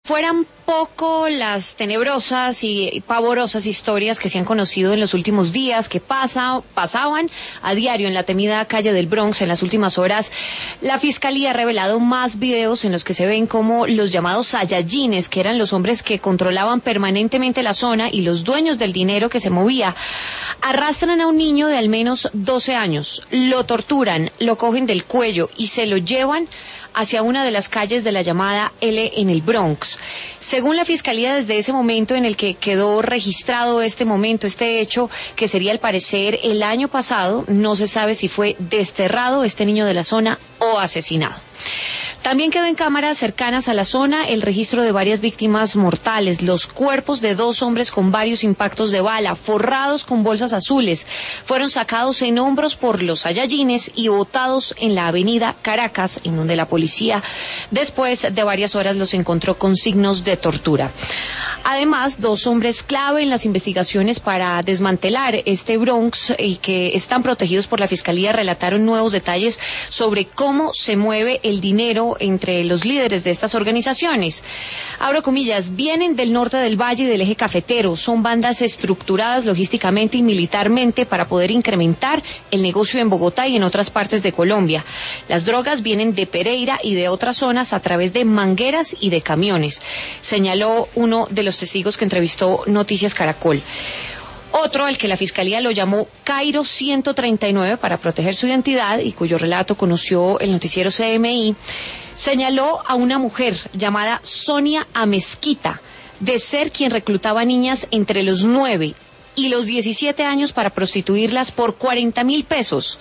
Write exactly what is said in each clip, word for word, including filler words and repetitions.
Fueran poco las tenebrosas y pavorosas historias que se han conocido en los últimos días, que pasa, pasaban a diario en la temida calle del Bronx en las últimas horas, la Fiscalía ha revelado más videos en los que se ven como los llamados Saiyajines, que eran los hombres que controlaban permanentemente la zona y los dueños del dinero que se movía, arrastran a un niño de al menos doce años, lo torturan, lo cogen del cuello y se lo llevan hacia una de las calles de la llamada L en el Bronx. Según la Fiscalía, desde ese momento en el que quedó registrado este momento, este hecho, que sería al parecer el año pasado, no se sabe si fue desterrado este niño de la zona o asesinado. También quedó en cámaras cercanas a la zona el registro de varias víctimas mortales, los cuerpos de dos hombres con varios impactos de bala, forrados con bolsas azules, fueron sacados en hombros por los Saiyajines y botados en la avenida Caracas, en donde la policía, después de varias horas, los encontró con signos de tortura. Además, dos hombres clave en las investigaciones para desmantelar este Bronx y que están protegidos por la Fiscalía relataron nuevos detalles sobre cómo se mueve el dinero entre los líderes de estas organizaciones. Abro comillas, vienen del norte del valle y del eje cafetero, son bandas estructuradas logísticamente y militarmente para poder incrementar el negocio en Bogotá y en otras partes de Colombia. Las drogas vienen de Pereira y de otras zonas a través de mangueras y de camiones, señaló uno de los testigos que entrevistó Noticias Caracol. Otro, al que la Fiscalía lo llamó Cairo ciento treinta y nueve para proteger su identidad y cuyo relato conoció el noticiero C M I, señaló a una mujer llamada Sonia Amezquita de ser quien reclutaba niñas entre los nueve y los diecisiete años para prostituirlas por cuarenta mil pesos.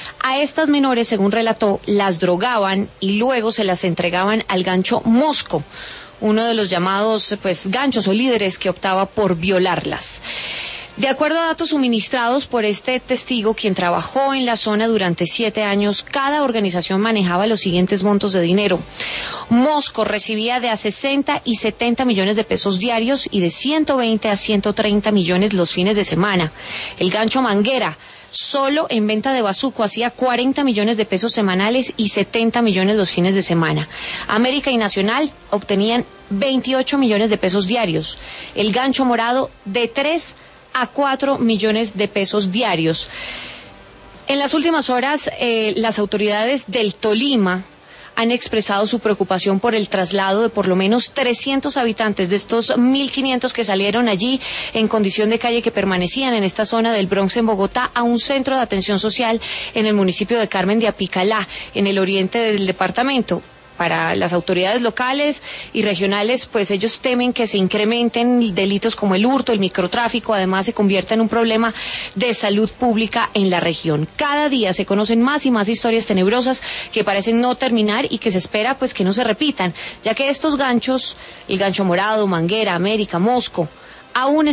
A estas menores, según relató, las drogaban y luego se las entregaban al gancho Mosco, uno de los llamados pues ganchos o líderes que optaba por violarlas. De acuerdo a datos suministrados por este testigo, quien trabajó en la zona durante siete años, cada organización manejaba los siguientes montos de dinero. Mosco recibía de a sesenta y setenta millones de pesos diarios y de ciento veinte a ciento treinta millones los fines de semana. El gancho Manguera, solo en venta de bazuco, hacía cuarenta millones de pesos semanales y setenta millones los fines de semana. América y Nacional obtenían veintiocho millones de pesos diarios. El gancho morado de tres a cuatro millones de pesos diarios. En las últimas horas, eh, las autoridades del Tolima han expresado su preocupación por el traslado de por lo menos trescientos habitantes de estos mil quinientos que salieron allí en condición de calle, que permanecían en esta zona del Bronx en Bogotá, a un centro de atención social en el municipio de Carmen de Apicalá, en el oriente del departamento. Para las autoridades locales y regionales, pues ellos temen que se incrementen delitos como el hurto, el microtráfico, además se convierta en un problema de salud pública en la región. Cada día se conocen más y más historias tenebrosas que parecen no terminar y que se espera pues que no se repitan, ya que estos ganchos, el gancho morado, Manguera, América, Mosco, aún